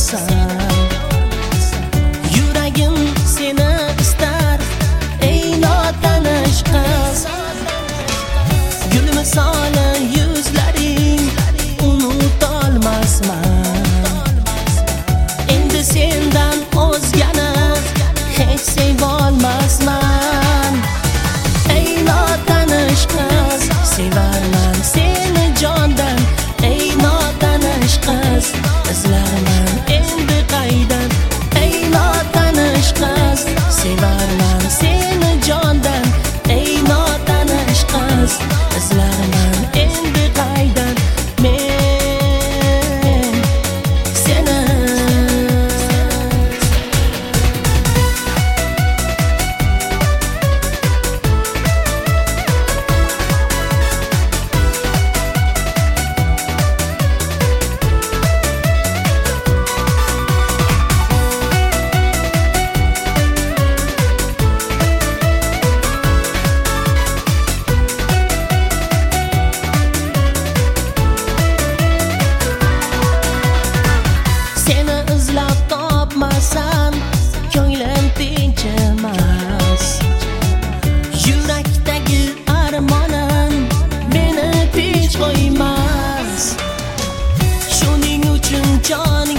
olmaysan. Yuragim seni istar, ey notanish qiz. Gul misoli yuzlaring unutolmasman. Endi sendan o'zgani hech sevolmasman. Ey notanish qiz, sevarman seni jondan. Ey notanish qiz, izlarman endi qaydan. Ey notanish qiz, sevarman seni jondan. Ey notanish qiz, izlarman endi qaydan. Men seni izlab topmasam ko'nglim tinchimas. Yurakdagi armonim meni tinch qo'ymas. Shuning uchun joning